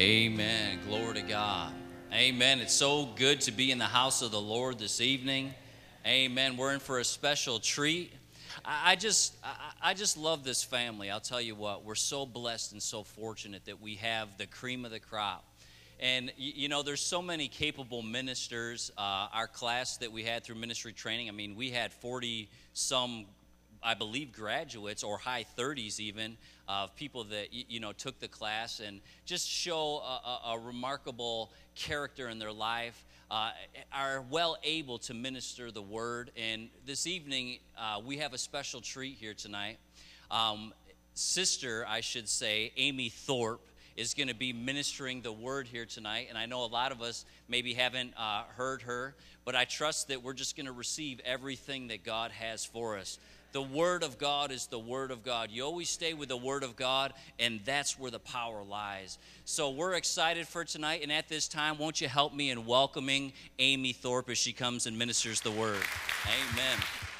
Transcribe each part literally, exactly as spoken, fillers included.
Amen. Glory to God. Amen. It's so good to be in the house of the Lord this evening. Amen. We're in for a special treat. I, I just I, I just love this family. I'll tell you what, we're so blessed and so fortunate that we have the cream of the crop. And, you, you know, there's so many capable ministers. Uh, our class that we had through ministry training, I mean, we had forty-some, I believe, graduates, or high thirties even, of people that, you know, took the class and just show a, a, a remarkable character in their life, uh, are well able to minister the word. And this evening, uh, we have a special treat here tonight. Um, sister, I should say, Amy Thorpe, is going to be ministering the word here tonight. And I know a lot of us maybe haven't uh, heard her, but I trust that we're just going to receive everything that God has for us. The Word of God is the Word of God. You always stay with the Word of God, and that's where the power lies. So we're excited for tonight, and at this time, won't you help me in welcoming Amy Thorpe as she comes and ministers the Word. Amen.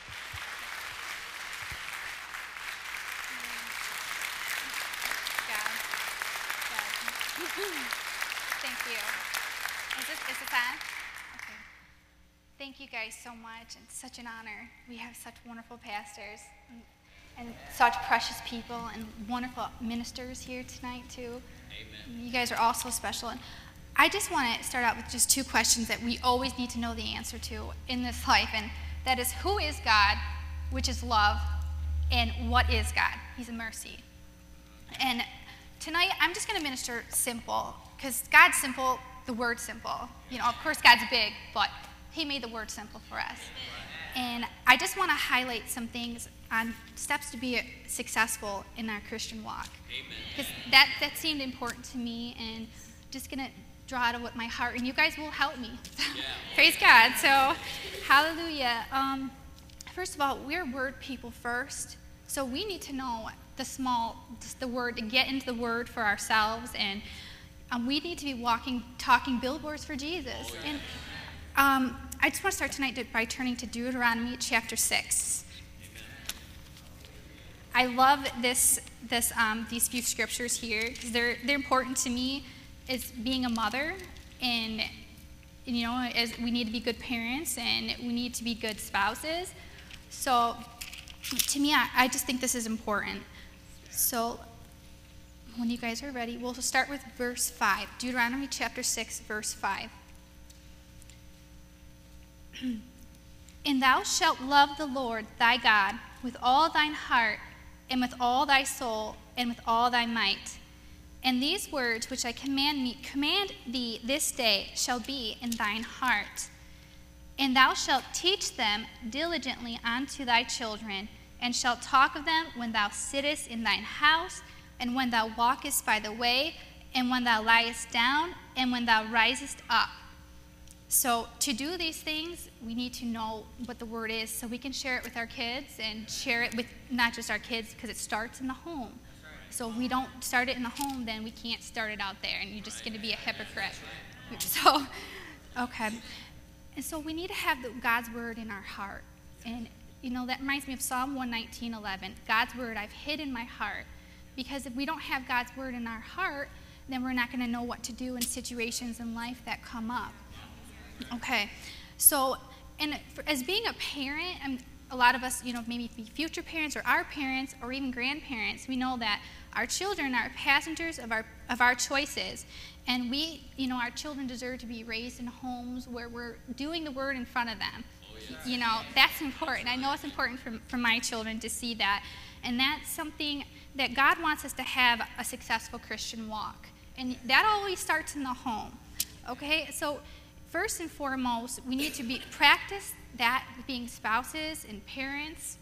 Thank you. Is this, is this on? Okay. Thank you guys so much. It's such an honor. We have such wonderful pastors and, and such precious people and wonderful ministers here tonight too. Amen. You guys are all so special. And I just want to start out with just two questions that we always need to know the answer to in this life. And that is, who is God, which is love, and what is God? He's a mercy. And tonight, I'm just going to minister simple, because God's simple, the word's simple. You know, of course, God's big, but He made the word simple for us. And I just want to highlight some things on steps to be successful in our Christian walk. Because that, that seemed important to me, and just going to draw out of what my heart, and you guys will help me. Yeah. Praise God. So, hallelujah. Um, first of all, we're word people first, so we need to know the small, just the word, to get into the word for ourselves, and um, we need to be walking, talking billboards for Jesus. Oh, yeah. And um, I just want to start tonight by turning to Deuteronomy chapter six. Amen. I love this, this, um, these few scriptures here because they're they're important to me as being a mother, and, and you know, as we need to be good parents and we need to be good spouses. So, to me, I, I just think this is important. So, when you guys are ready, we'll start with verse five. Deuteronomy chapter six, verse five. And thou shalt love the Lord thy God with all thine heart, and with all thy soul, and with all thy might. And these words which I command, me, command thee this day shall be in thine heart. And thou shalt teach them diligently unto thy children, and shalt talk of them when thou sittest in thine house, and when thou walkest by the way, and when thou liest down, and when thou risest up. So to do these things, we need to know what the word is so we can share it with our kids, and share it with not just our kids, because it starts in the home. So if we don't start it in the home, then we can't start it out there, and you're just going to be a hypocrite. So, okay. And so we need to have the, God's word in our heart. And, you know, that reminds me of Psalm one nineteen, eleven. God's word I've hid in my heart. Because if we don't have God's word in our heart, then we're not going to know what to do in situations in life that come up. Okay. So, and for, as being a parent, I'm, a lot of us, you know, maybe future parents or our parents or even grandparents, we know that our children are passengers of our of our choices. And we, you know, our children deserve to be raised in homes where we're doing the word in front of them. Oh, yeah. You know, that's important. I know it's important for, for my children to see that. And that's something that God wants us to have a successful Christian walk. And that always starts in the home. Okay? So first and foremost, we need to be practice that with being spouses and parents.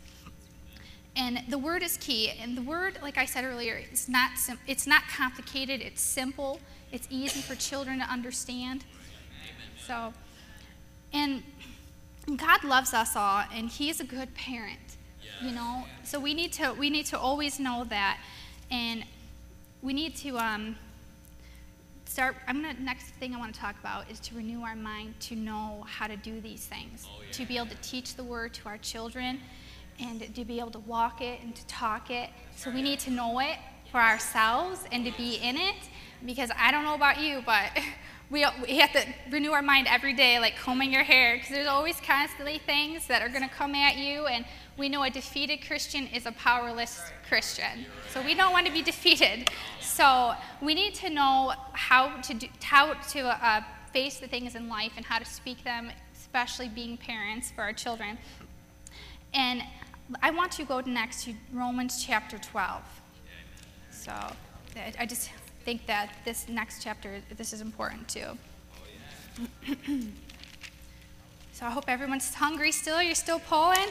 And the word is key. And the word, like I said earlier, it's not sim- it's not complicated. It's simple. It's easy for children to understand. So, and God loves us all, and He's a good parent. You know, so we need to we need to always know that, and we need to um, start. I'm gonna next thing I want to talk about is to renew our mind to know how to do these things, oh, yeah. to be able to teach the word to our children, and to be able to walk it and to talk it. So we need to know it for ourselves and to be in it. because I don't know about you, but we, we have to renew our mind every day, like combing your hair, because there's always constantly things that are going to come at you, and we know a defeated Christian is a powerless Christian. So we don't want to be defeated. So we need to know how to do, how to uh, face the things in life and how to speak them, especially being parents for our children. And I want to go next to Romans chapter twelve. So I just think that this next chapter, this is important too. So I hope everyone's hungry still. You're still pulling?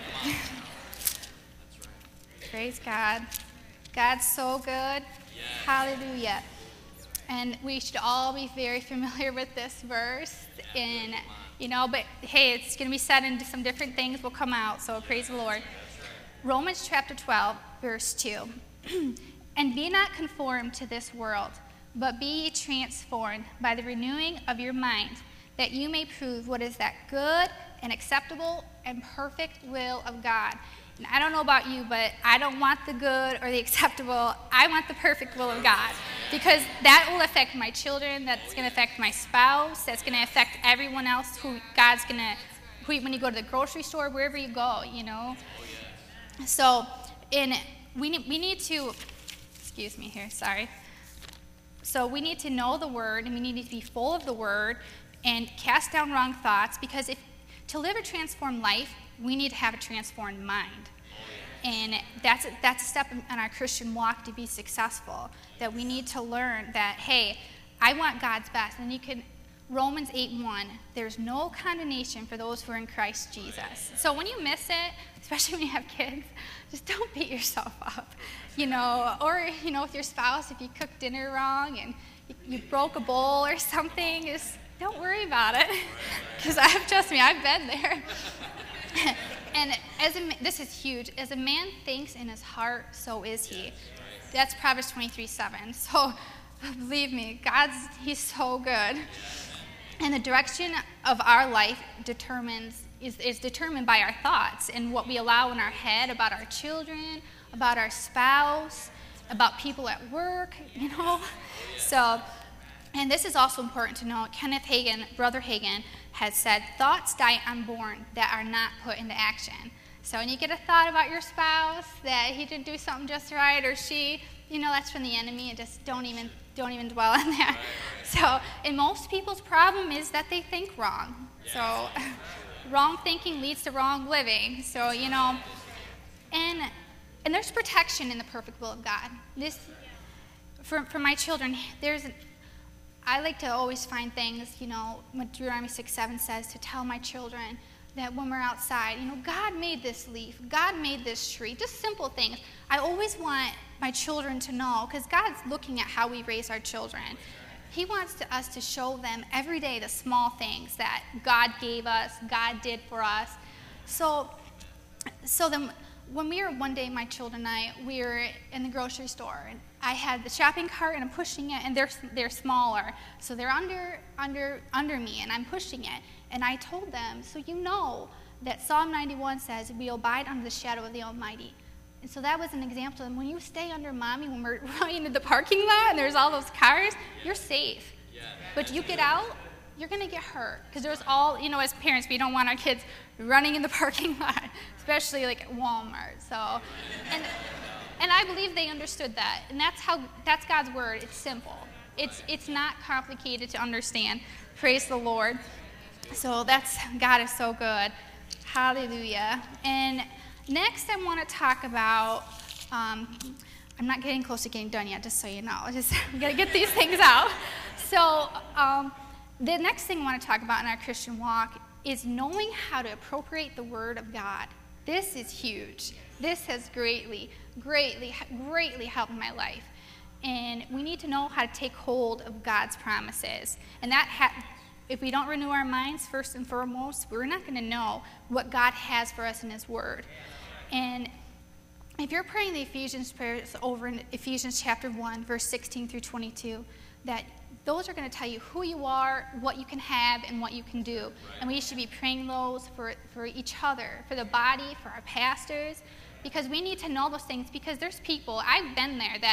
Praise God. God's so good. Hallelujah. And we should all be very familiar with this verse. And, you know, but hey, it's going to be said into some different things will come out. So praise the Lord. Romans chapter twelve, verse two. And be not conformed to this world, but be ye transformed by the renewing of your mind, that you may prove what is that good and acceptable and perfect will of God. And I don't know about you, but I don't want the good or the acceptable. I want the perfect will of God, because that will affect my children. That's going to affect my spouse. That's going to affect everyone else who God's going to, who, when you go to the grocery store, wherever you go, you know. So in, we, need, we need to, excuse me here, sorry. So we need to know the word, and we need to be full of the word and cast down wrong thoughts, because if to live a transformed life, we need to have a transformed mind. And that's a, that's a step in our Christian walk to be successful, that we need to learn that, hey, I want God's best. And you can, Romans eight one, there's no condemnation for those who are in Christ Jesus. So when you miss it, especially when you have kids, just don't beat yourself up, you know, or, you know, with your spouse, if you cook dinner wrong and you, you broke a bowl or something, just don't worry about it, because I've, trust me, I've been there. And as a, this is huge. As a man thinks in his heart, so is he. That's Proverbs twenty-three seven. So believe me, God's, he's so good. And the direction of our life determines is, is determined by our thoughts and what we allow in our head about our children, about our spouse, about people at work, you know. So, and this is also important to know. Kenneth Hagin, Brother Hagin, has said, thoughts die unborn that are not put into action. So when you get a thought about your spouse that he didn't do something just right, or she, you know, that's from the enemy, and just don't even don't even dwell on that. So, and most people's problem is that they think wrong. So wrong thinking leads to wrong living. So, you know, and and there's protection in the perfect will of God. This, for for my children, there's I like to always find things, you know, what Deuteronomy six seven says, to tell my children that when we're outside, you know, God made this leaf, God made this tree, just simple things. I always want my children to know, because God's looking at how we raise our children. He wants to, us to show them every day the small things that God gave us, God did for us. So, so then when we were one day, my children and I, we were in the grocery store, and I had the shopping cart and I'm pushing it, and they're they're smaller, so they're under under under me, and I'm pushing it. And I told them, so you know that Psalm ninety-one says we abide under the shadow of the Almighty. And so that was an example of when you stay under mommy, when we're running into the parking lot and there's all those cars, you're safe. But you get out, you're going to get hurt, because there's all, you know, as parents, we don't want our kids running in the parking lot, especially like at Walmart. So, and and I believe they understood that, and that's how that's God's word. It's simple. It's it's not complicated to understand. Praise the Lord. So that's, God is so good. Hallelujah. And next, I want to talk about. Um, I'm not getting close to getting done yet, just so you know. I just got to get these things out. So um, the next thing I want to talk about in our Christian walk is knowing how to appropriate the Word of God. This is huge. This has greatly, greatly, greatly helped my life. And we need to know how to take hold of God's promises. And that, ha- if we don't renew our minds, first and foremost, we're not going to know what God has for us in His Word. And if you're praying the Ephesians prayers over in Ephesians chapter one, verse sixteen through twenty-two, that those are going to tell you who you are, what you can have, and what you can do. And we should be praying those for, for each other, for the body, for our pastors, because we need to know those things, because there's people, I've been there, that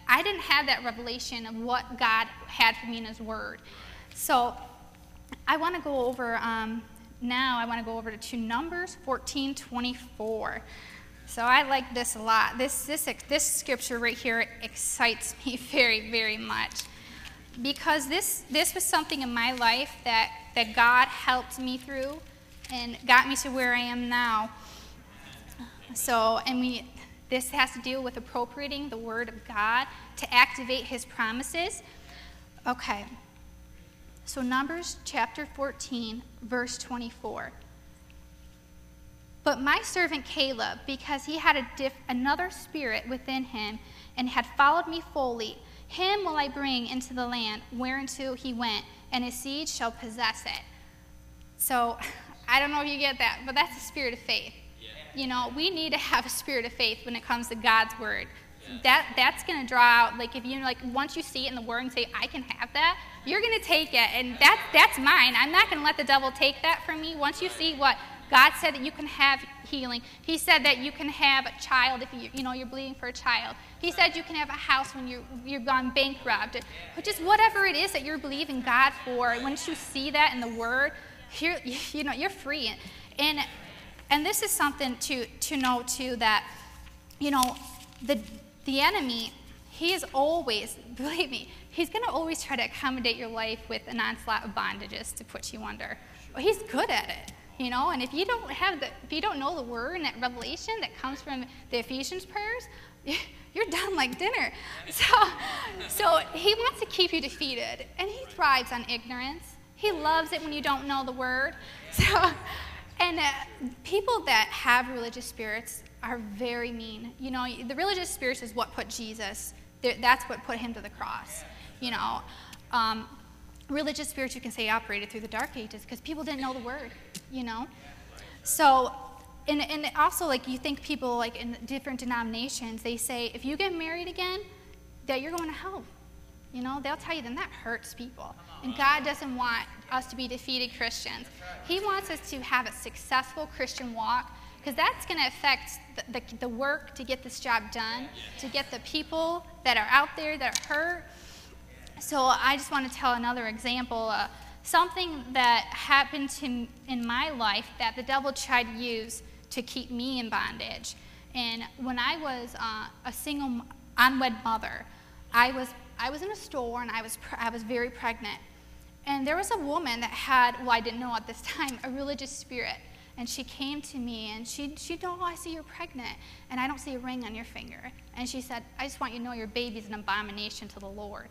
I didn't have that revelation of what God had for me in his word. So I want to go over, um, now I want to go over to, to Numbers fourteen twenty-four. So I like this a lot. This, this, this scripture right here excites me very, very much. Because this, this was something in my life that, that God helped me through and got me to where I am now. So, and we, this has to do with appropriating the word of God to activate his promises. Okay. So Numbers chapter fourteen, verse twenty-four. But my servant Caleb, because he had a diff, another spirit within him and had followed me fully, him will I bring into the land whereunto he went, and his seed shall possess it. So I don't know if you get that, but that's a spirit of faith. Yeah. You know, we need to have a spirit of faith when it comes to God's word. Yeah. That that's going to draw out, like if you like, once you see it in the word and say, I can have that, you're going to take it, and that that's mine. I'm not going to let the devil take that from me. Once you see what God said, that you can have healing. He said that you can have a child if you you know you're bleeding for a child. He said you can have a house when you're you've gone bankrupt. But just whatever it is that you're believing God for, once you see that in the word, you're, you know you're free. And and this is something to to know too, that you know the the enemy, he is always, believe me, he's going to always try to accommodate your life with an onslaught of bondages to put you under. Well, he's good at it. You know, and if you don't have the, if you don't know the word and that revelation that comes from the Ephesians prayers, you're done like dinner. So, so he wants to keep you defeated, and he thrives on ignorance. He loves it when you don't know the word. So, and uh, people that have religious spirits are very mean. You know, the religious spirits is what put Jesus. That's what put him to the cross. You know. Um, Religious spirits, you can say, operated through the dark ages because people didn't know the word, you know? So, and, and also, like, you think people, like, in different denominations, they say, if you get married again, that you're going to hell. You know, they'll tell you, then that hurts people. And God doesn't want us to be defeated Christians. He wants us to have a successful Christian walk, because that's going to affect the, the, the work to get this job done, to get the people that are out there that are hurt. So I just want to tell another example, uh, something that happened to m- in my life that the devil tried to use to keep me in bondage. And when I was uh, a single unwed mother, I was I was in a store and I was pre- I was very pregnant, and there was a woman that had, well, I didn't know at this time, a religious spirit, and she came to me and she she said, oh, I see you're pregnant and I don't see a ring on your finger, and she said, I just want you to know your baby's an abomination to the Lord.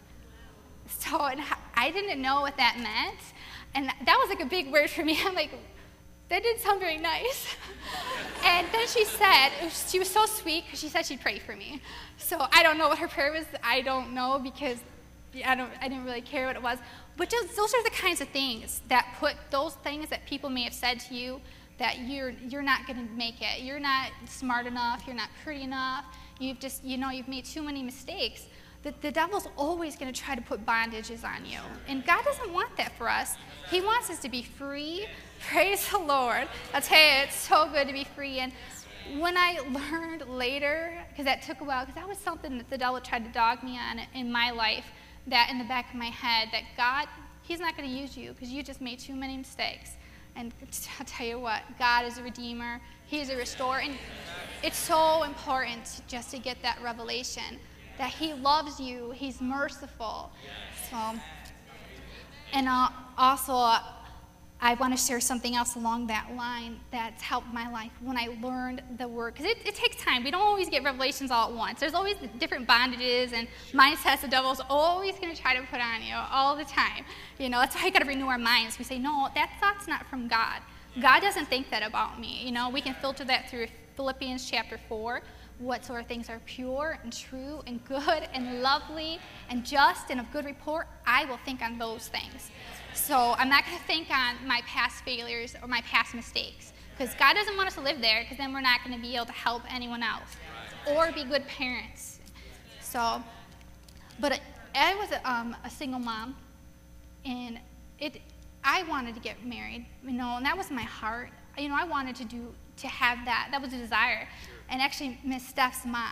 So and I didn't know what that meant, and that was like a big word for me. I'm like, that didn't sound very nice. And then she said, she was so sweet because she said she'd pray for me. So I don't know what her prayer was. I don't know because I don't. I didn't really care what it was. But just, those are the kinds of things that put those things that people may have said to you that you're you're not going to make it. You're not smart enough. You're not pretty enough. You've just you know you've made too many mistakes. The, the devil's always going to try to put bondages on you. And God doesn't want that for us. He wants us to be free. Praise the Lord. I'll tell you, it's so good to be free. And when I learned later, because that took a while, because that was something that the devil tried to dog me on in my life, that in the back of my head, that God, he's not going to use you because you just made too many mistakes. And I'll tell you what, God is a redeemer. He is a restorer. And it's so important just to get that revelation that he loves you, he's merciful. So, and uh, also, uh, I want to share something else along that line that's helped my life when I learned the word. Because it, it takes time. We don't always get revelations all at once. There's always different bondages and mindsets the devil's always going to try to put on you all the time. You know, that's why we got to renew our minds. We say, no, that thought's not from God. God doesn't think that about me. You know, we can filter that through Philippians chapter four. Whatsoever things are pure and true and good and lovely and just and of good report, I will think on those things. So I'm not going to think on my past failures or my past mistakes, because God doesn't want us to live there, because then we're not going to be able to help anyone else or be good parents. So, but I was a, um, a single mom, and it I wanted to get married, you know, and that was my heart. You know, I wanted to do to have that. That was a desire. And actually, Miss Steph's mom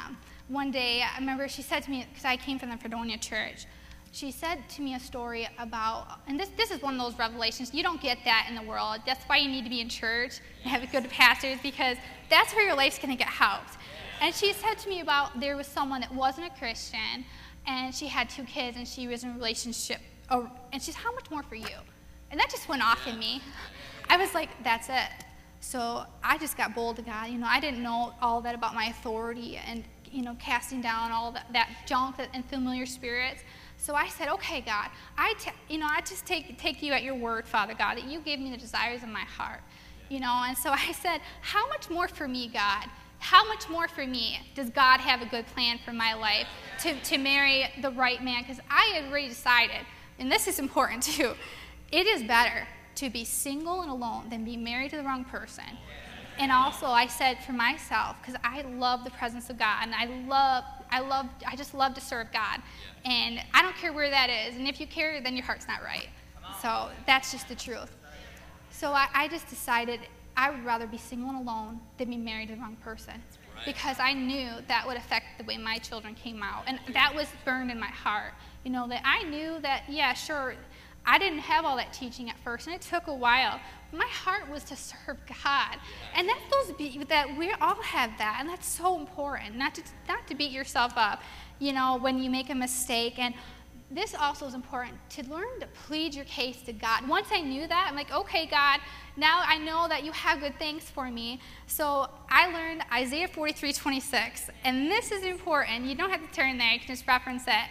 one day, I remember she said to me, because I came from the Fredonia church, she said to me a story about, and this, this is one of those revelations, you don't get that in the world. That's why you need to be in church and have good pastors, because that's where your life's going to get helped. And she said to me about there was someone that wasn't a Christian, and she had two kids, and she was in a relationship, oh, and she's, how much more for you? And that just went off in me. I was like, that's it. So I just got bold to God. You know, I didn't know all that about my authority and, you know, casting down all that, that junk and familiar spirits. So I said, okay, God, I, t- you know, I just take, take you at your word, Father God, that you gave me the desires of my heart. You know, and so I said, how much more for me, God? How much more for me does God have a good plan for my life to, to marry the right man? Because I had already decided, and this is important too, it is better to be single and alone than be married to the wrong person. And also I said for myself, because I love the presence of God, and I love, I love, I just love to serve God. And I don't care where that is. And if you care, then your heart's not right. So that's just the truth. So I, I just decided I would rather be single and alone than be married to the wrong person. Because I knew that would affect the way my children came out. And that was burned in my heart. You know, that I knew that, yeah, sure, I didn't have all that teaching at first, and it took a while. My heart was to serve God. And that's those be, that we all have that, and that's so important, not to not to beat yourself up, you know, when you make a mistake. And this also is important, to learn to plead your case to God. Once I knew that, I'm like, okay, God, now I know that you have good things for me. So I learned Isaiah forty-three twenty-six, and this is important. You don't have to turn there, you can just reference it.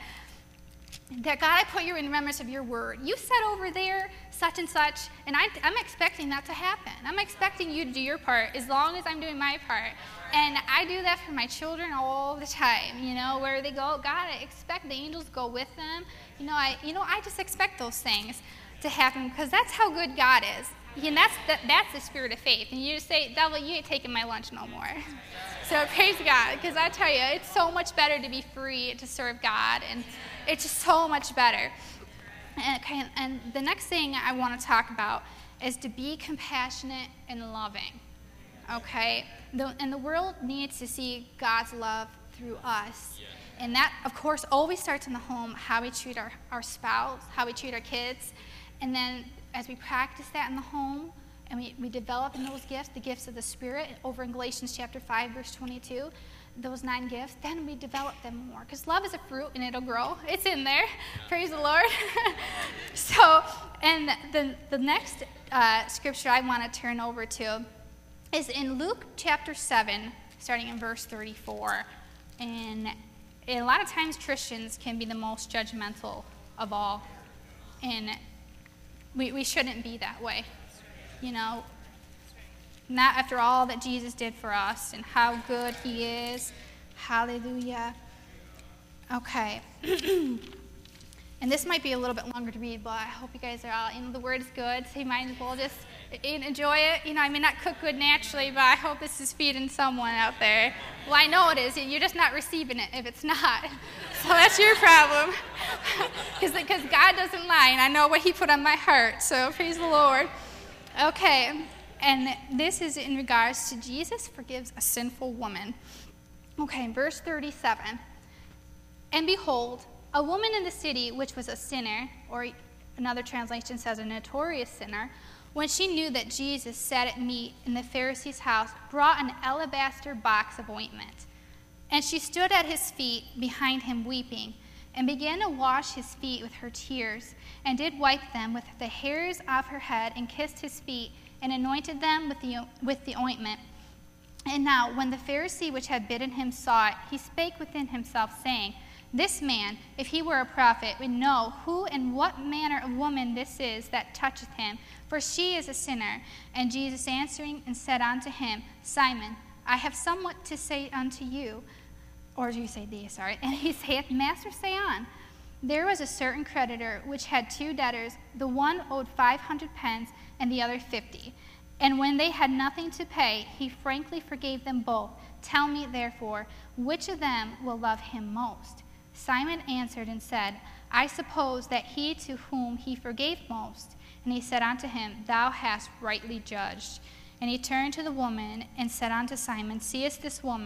That God, I put you in remembrance of your word. You said over there such and such, and I, I'm expecting that to happen. I'm expecting you to do your part as long as I'm doing my part. And I do that for my children all the time, you know, where they go, God, I expect the angels to go with them. You know, I, you know, I just expect those things to happen because that's how good God is. And that's the, that's the spirit of faith. And you just say, devil, you ain't taking my lunch no more. So praise God, because I tell you, it's so much better to be free to serve God, and it's just so much better. And, okay, and the next thing I want to talk about is to be compassionate and loving. Okay? The, and the world needs to see God's love through us. And that, of course, always starts in the home, how we treat our, our spouse, how we treat our kids. And then as we practice that in the home, and we, we develop in those gifts, the gifts of the Spirit, over in Galatians chapter five, verse twenty-two, those nine gifts, then we develop them more. Because love is a fruit, and it'll grow. It's in there. Praise the Lord. So, and the, the next uh, scripture I want to turn over to is in Luke chapter seven, starting in verse thirty-four. And a lot of times Christians can be the most judgmental of all. And we, we shouldn't be that way. You know, not after all that Jesus did for us and how good he is. Hallelujah. Okay. And this might be a little bit longer to read, but I hope you guys are all, you know, the word is good, so you might as well just enjoy it. You know, I may not cook good naturally, but I hope this is feeding someone out there. Well, I know it is. You're just not receiving it if it's not. So that's your problem. Because God doesn't lie, and I know what he put on my heart. So praise the Lord. Okay, and this is in regards to Jesus forgives a sinful woman. Okay, verse thirty-seven. And behold, a woman in the city which was a sinner, or another translation says a notorious sinner, when she knew that Jesus sat at meat in the Pharisee's house, brought an alabaster box of ointment. And she stood at his feet behind him weeping, and began to wash his feet with her tears, and did wipe them with the hairs of her head, and kissed his feet, and anointed them with the, with the ointment. And now, when the Pharisee which had bidden him saw it, he spake within himself, saying, This man, if he were a prophet, would know who and what manner of woman this is that toucheth him, for she is a sinner. And Jesus answering and said unto him, Simon, I have somewhat to say unto you. Or do you say thee, sorry. And he saith, Master, say on. There was a certain creditor which had two debtors. The one owed five hundred pence, and the other fifty. And when they had nothing to pay, he frankly forgave them both. Tell me, therefore, which of them will love him most? Simon answered and said, I suppose that he to whom he forgave most. And he said unto him, Thou hast rightly judged. And he turned to the woman and said unto Simon, Seest this woman?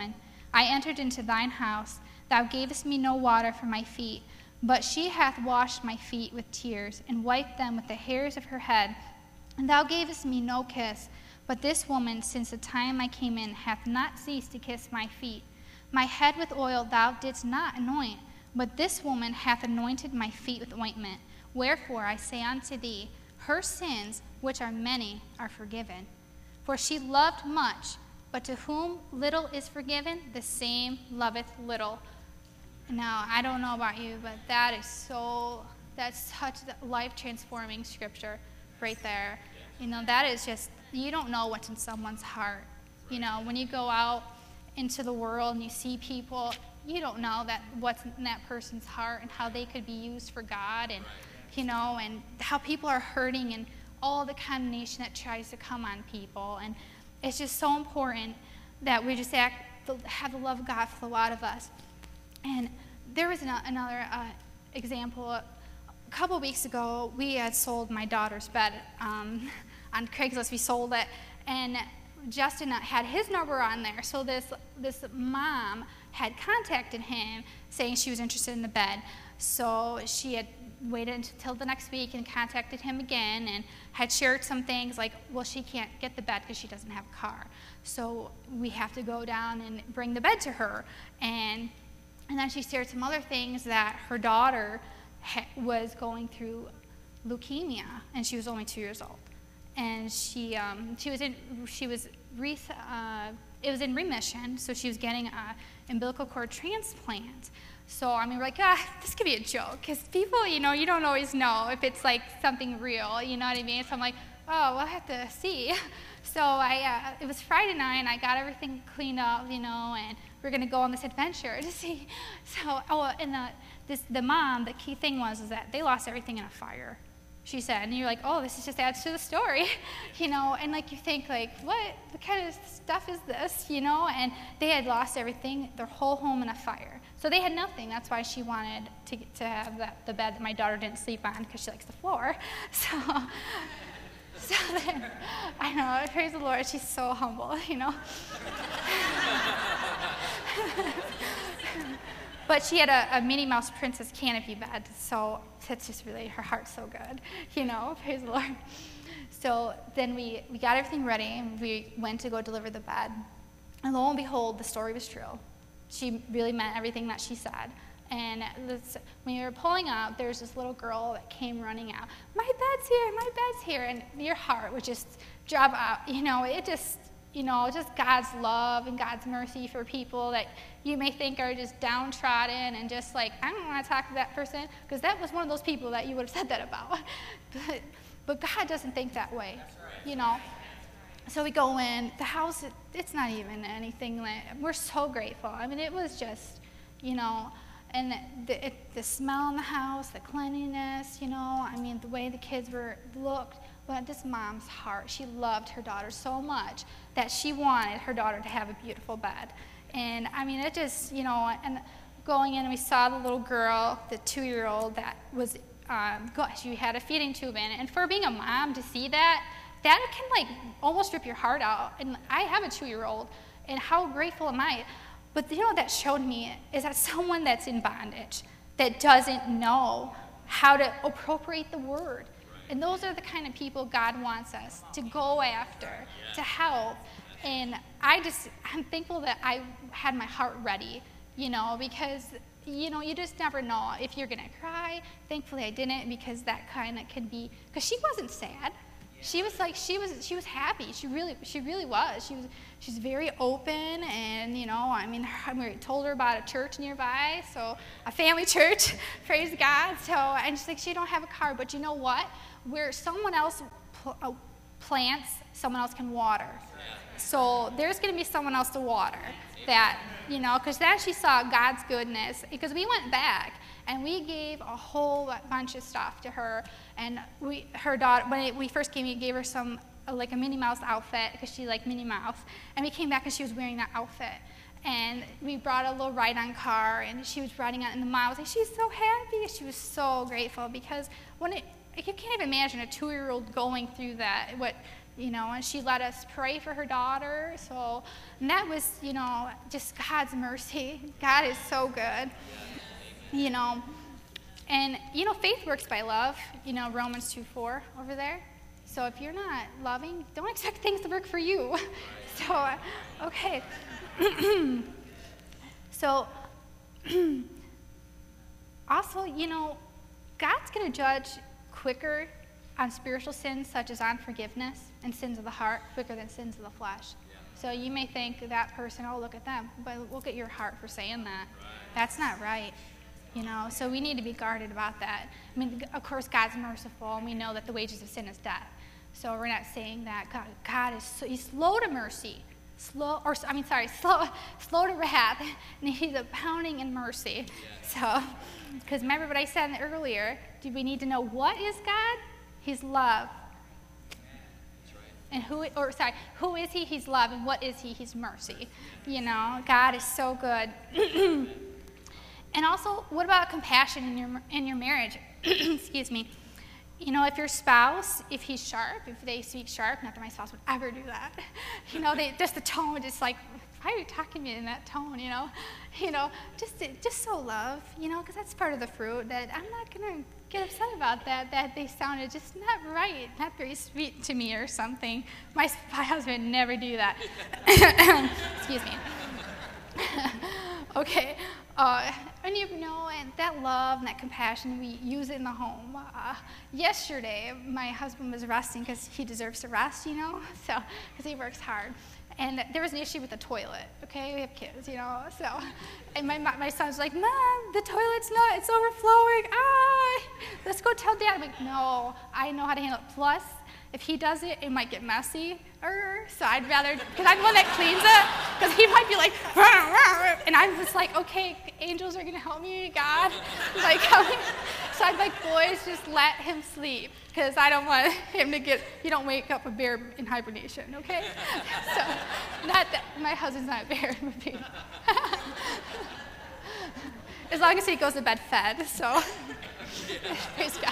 I entered into thine house. Thou gavest me no water for my feet, but she hath washed my feet with tears, and wiped them with the hairs of her head. And thou gavest me no kiss, but this woman, since the time I came in, hath not ceased to kiss my feet. My head with oil thou didst not anoint, but this woman hath anointed my feet with ointment. Wherefore I say unto thee, her sins, which are many, are forgiven. For she loved much, but to whom little is forgiven, the same loveth little. Now, I don't know about you, but that is so, that's such life-transforming scripture right there. You know, that is just, you don't know what's in someone's heart. You know, when you go out into the world and you see people, you don't know that what's in that person's heart and how they could be used for God, and, you know, and how people are hurting and all the condemnation that tries to come on people. And it's just so important that we just act, have the love of God flow out of us. And there was an, another uh, example. A couple of weeks ago, we had sold my daughter's bed um, on Craigslist. We sold it, and Justin had his number on there. So this this mom had contacted him saying she was interested in the bed. So she had waited until the next week and contacted him again and had shared some things like, well, she can't get the bed because she doesn't have a car. So we have to go down and bring the bed to her. And And then she shared some other things, that her daughter ha- was going through leukemia, and she was only two years old. And she um, she was in she was re- uh, it was in remission, so she was getting an umbilical cord transplant. So I mean, we're like, ah, this could be a joke, because people, you know, you don't always know if it's like something real, you know what I mean? So I'm like, oh, we'll have to see. So I, uh, it was Friday night, and I got everything cleaned up, you know, and we're gonna go on this adventure to see. So, oh, and the this the mom, the key thing was is that they lost everything in a fire, she said. And you're like, oh, this is just adds to the story, you know. And like you think like, what, what kind of stuff is this, you know? And they had lost everything, their whole home in a fire. So they had nothing. That's why she wanted to to have that, the bed that my daughter didn't sleep on, because she likes the floor. So. So then, I know, praise the Lord, she's so humble, you know. But she had a, a Minnie Mouse Princess canopy bed, so that's just really, her heart's so good, you know, praise the Lord. So then we, we got everything ready, and we went to go deliver the bed. And lo and behold, the story was true. She really meant everything that she said. And this, when you were pulling up, there was this little girl that came running out. My bed's here, my bed's here. And your heart would just drop out. You know, it just, you know, just God's love and God's mercy for people that you may think are just downtrodden and just like, I don't want to talk to that person, because that was one of those people that you would have said that about. But, but God doesn't think that way, you know. So we go in. The house, it, it's not even anything like, we're so grateful. I mean, it was just, you know, and the, it, the smell in the house, the cleanliness, you know, I mean, the way the kids were looked. But this mom's heart, she loved her daughter so much that she wanted her daughter to have a beautiful bed. And I mean, it just, you know, and going in, and we saw the little girl, the two-year-old that was, um, she had a feeding tube in it. And for being a mom to see that, that can like almost rip your heart out. And I have a two-year-old, and how grateful am I? But you know what that showed me is that someone that's in bondage, that doesn't know how to appropriate the word. And those are the kind of people God wants us to go after, to help. And I just, I'm thankful that I had my heart ready, you know, because, you know, you just never know if you're going to cry. Thankfully I didn't, because that kind of can be, because she wasn't sad. She was like, she was she was happy. She really she really was. She was she's very open, and you know, I mean, we told her about a church nearby, so a family church, praise God. So, and she's like, she don't have a car, but you know what? Where someone else pl- uh, plants, someone else can water. So there's going to be someone else to water that, you know, because then she saw God's goodness. Because we went back and we gave a whole bunch of stuff to her. And we, her daughter, when we first came, we gave her some, like a Minnie Mouse outfit, because she liked Minnie Mouse. And we came back and she was wearing that outfit. And we brought a little ride-on car, and she was riding on, and the mom was like, she's so happy. She was so grateful, because when it, you can't even imagine a two-year-old going through that, what you know, and she let us pray for her daughter. So and that was, you know, just God's mercy. God is so good, you know. And, you know, faith works by love, you know, Romans two four over there. So if you're not loving, don't expect things to work for you. So, okay. So, also, you know, God's going to judge quicker on spiritual sins such as unforgiveness and sins of the heart quicker than sins of the flesh. So you may think that person, oh, look at them, but look at your heart for saying that. That's not right, you know. So we need to be guarded about that. I mean, of course, God's merciful, and we know that the wages of sin is death. So we're not saying that God, God is so, he's slow to mercy, slow, or I mean, sorry, slow, slow to wrath, and he's abounding in mercy. So, because remember what I said earlier, do we need to know what is God? He's love. And who, or sorry, who is he? He's love. And what is he? He's mercy. You know, God is so good. And also, what about compassion in your in your marriage? Excuse me. You know, if your spouse, if he's sharp, if they speak sharp, not that my spouse would ever do that. You know, they just the tone, just like, why are you talking to me in that tone? You know, you know, just just so love. You know, because that's part of the fruit. That I'm not gonna get upset about that, that they sounded just not right, not very sweet to me or something. My, my husband would never do that. Excuse me. Okay. Uh, and you know, and that love and that compassion, we use it in the home. Uh, yesterday, my husband was resting because he deserves to rest, you know, so because he works hard. And there was an issue with the toilet, okay? We have kids, you know, so. And my my son's like, Mom, the toilet's not, it's overflowing. Ah, let's go tell Dad. I'm like, no, I know how to handle it. Plus, if he does it, it might get messy. So I'd rather, because I'm the one that cleans it, because he might be like, rah, rah, and I'm just like, okay, angels are going to help me, God. Like, so I'm like, boys, just let him sleep, because I don't want him to get, you don't wake up a bear in hibernation, okay? So, not that, my husband's not a bear, as long as he goes to bed fed, so, praise God.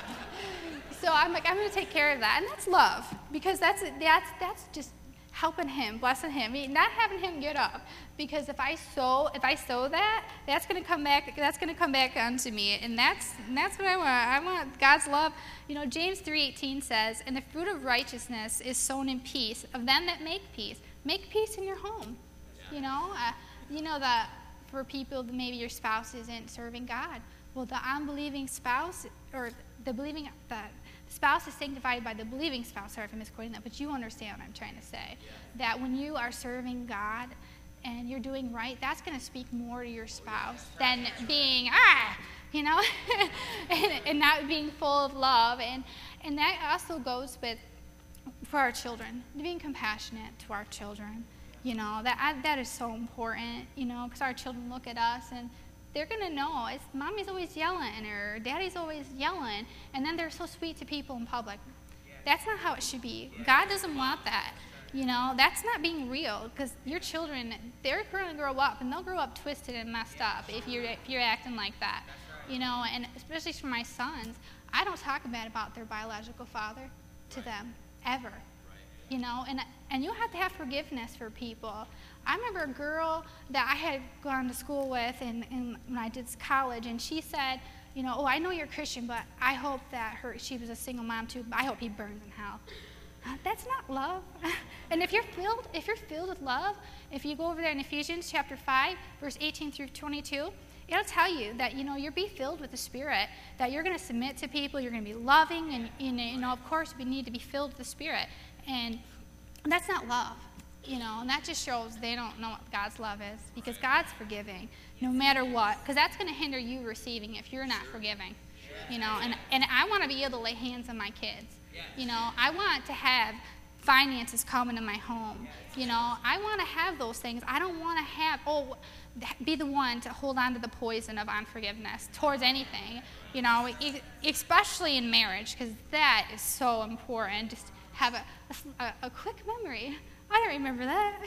So I'm like, I'm going to take care of that, and that's love, because that's that's that's just helping him, blessing him, I mean, not having him get up. Because if I sow, if I sow that, that's going to come back. That's going to come back onto me, and that's and that's what I want. I want God's love. You know, James three eighteen says, "And the fruit of righteousness is sown in peace of them that make peace." Make peace in your home. You know, uh, you know that for people, maybe your spouse isn't serving God. Well, the unbelieving spouse, or the believing the spouse is sanctified by the believing spouse. Sorry if I'm misquoting that, but you understand what I'm trying to say. Yeah. That when you are serving God and you're doing right, that's going to speak more to your spouse than being, ah, you know, and, and not being full of love. And, and that also goes with, for our children, being compassionate to our children. You know, that that is so important, you know, because our children look at us and they're going to know, it's, mommy's always yelling or daddy's always yelling, and then they're so sweet to people in public. That's not how it should be. God doesn't want that. You know, that's not being real, because your children, they're going to grow up, and they'll grow up twisted and messed up if you're, if you're acting like that. You know, and especially for my sons, I don't talk bad about their biological father to them, ever. You know, and and you have to have forgiveness for people. I remember a girl that I had gone to school with and, and when I did college, and she said, you know, oh, I know you're Christian, but I hope that her, she was a single mom too, but I hope he burns in hell. Uh, that's not love. And if you're filled, if you're filled with love, if you go over there in Ephesians chapter five, verse eighteen through twenty-two, it'll tell you that, you know, you're be filled with the Spirit, that you're going to submit to people, you're going to be loving, and, and, you know, of course, we need to be filled with the Spirit. And that's not love, you know, and that just shows they don't know what God's love is, because God's forgiving no matter what, because that's going to hinder you receiving if you're not forgiving, you know, and, and I want to be able to lay hands on my kids, you know, I want to have finances come into my home, you know, I want to have those things. I don't want to have, oh, be the one to hold on to the poison of unforgiveness towards anything, you know, especially in marriage, because that is so important. Just have a, a, a quick memory. I don't remember that.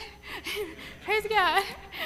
Praise God.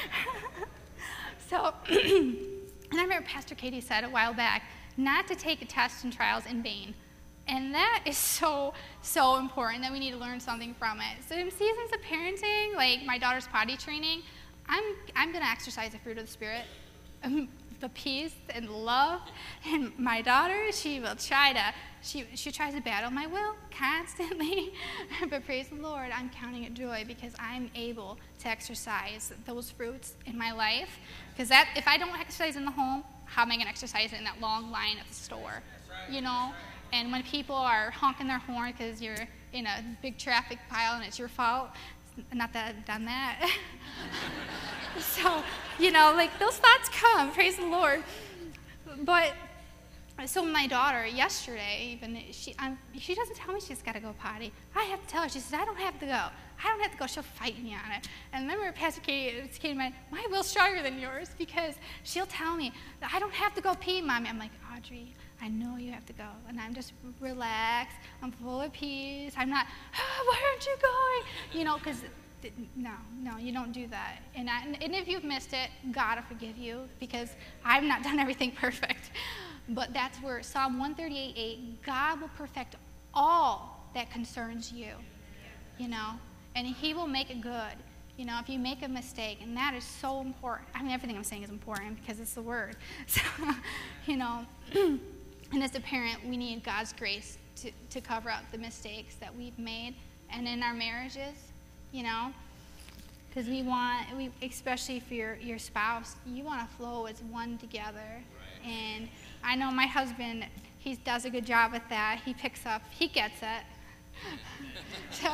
So, and I remember Pastor Katie said a while back, not to take tests and trials in vain. And that is so, so important that we need to learn something from it. So in seasons of parenting, like my daughter's potty training, I'm, I'm going to exercise the fruit of the Spirit, um, the peace and love. And my daughter, she will try to, she, she tries to battle my will constantly. But praise the Lord, I'm counting it joy because I'm able to exercise those fruits in my life. Because that, if I don't exercise in the home, how am I going to exercise it in that long line at the store? You know? And when people are honking their horn because you're in a big traffic pile and it's your fault, not that I've done that. So, you know, like those thoughts come, praise the Lord. But, so my daughter, yesterday, even, she um, she doesn't tell me she's got to go potty. I have to tell her. She says, I don't have to go. I don't have to go. She'll fight me on it. And remember, Pastor Katie came to mind, my will's stronger than yours because she'll tell me, I don't have to go pee, Mommy. I'm like, Audrey, I know you have to go. And I'm just relaxed. I'm full of peace. I'm not, oh, why aren't you going? You know, because no, no, you don't do that. And, I, and if you've missed it, God will forgive you because I've not done everything perfect. But that's where Psalm one thirty-eight eight, God will perfect all that concerns you, you know, and he will make it good. You know, if you make a mistake, and that is so important. I mean, everything I'm saying is important because it's the word. So, you know, and as a parent, we need God's grace to, to cover up the mistakes that we've made. And in our marriages, you know, because we want, we, especially for your, your spouse, you want to flow as one together. Right. And I know my husband, he does a good job with that. He picks up, he gets it. So,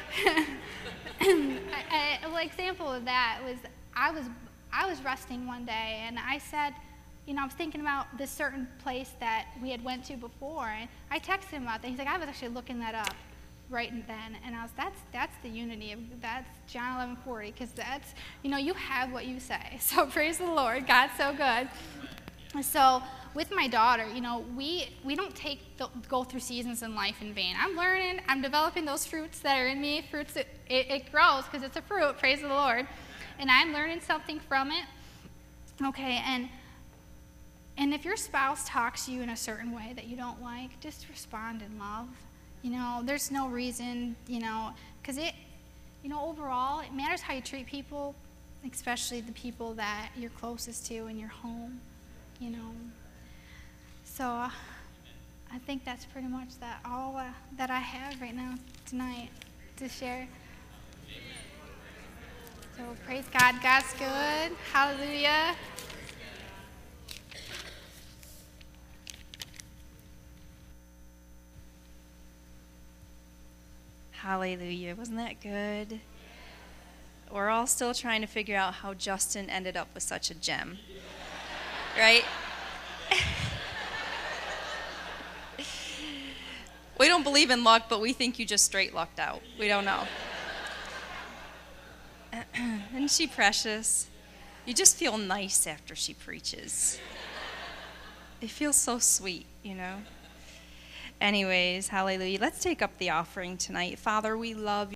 an example of that was I was I was resting one day, and I said, you know, I was thinking about this certain place that we had went to before, and I texted him about that. He's like, I was actually looking that up right then, and I was, that's that's the unity of that's John eleven forty, because that's, you know, you have what you say. So praise the Lord, God's so good. So with my daughter, you know, we we don't take the, go through seasons in life in vain. I'm learning, I'm developing those fruits that are in me. Fruits, it, it, it grows because it's a fruit, praise the Lord. And I'm learning something from it. Okay, and and if your spouse talks to you in a certain way that you don't like, just respond in love. You know, there's no reason, you know, because it, you know, overall, it matters how you treat people, especially the people that you're closest to in your home, you know. So uh, I think that's pretty much that all uh, that I have right now tonight to share. So praise God. God's good. Hallelujah. Hallelujah. Wasn't that good? We're all still trying to figure out how Justin ended up with such a gem. Right? We don't believe in luck, but we think you just straight lucked out. We don't know. Isn't she precious? You just feel nice after she preaches. It feels so sweet, you know? Anyways, hallelujah. Let's take up the offering tonight. Father, we love you.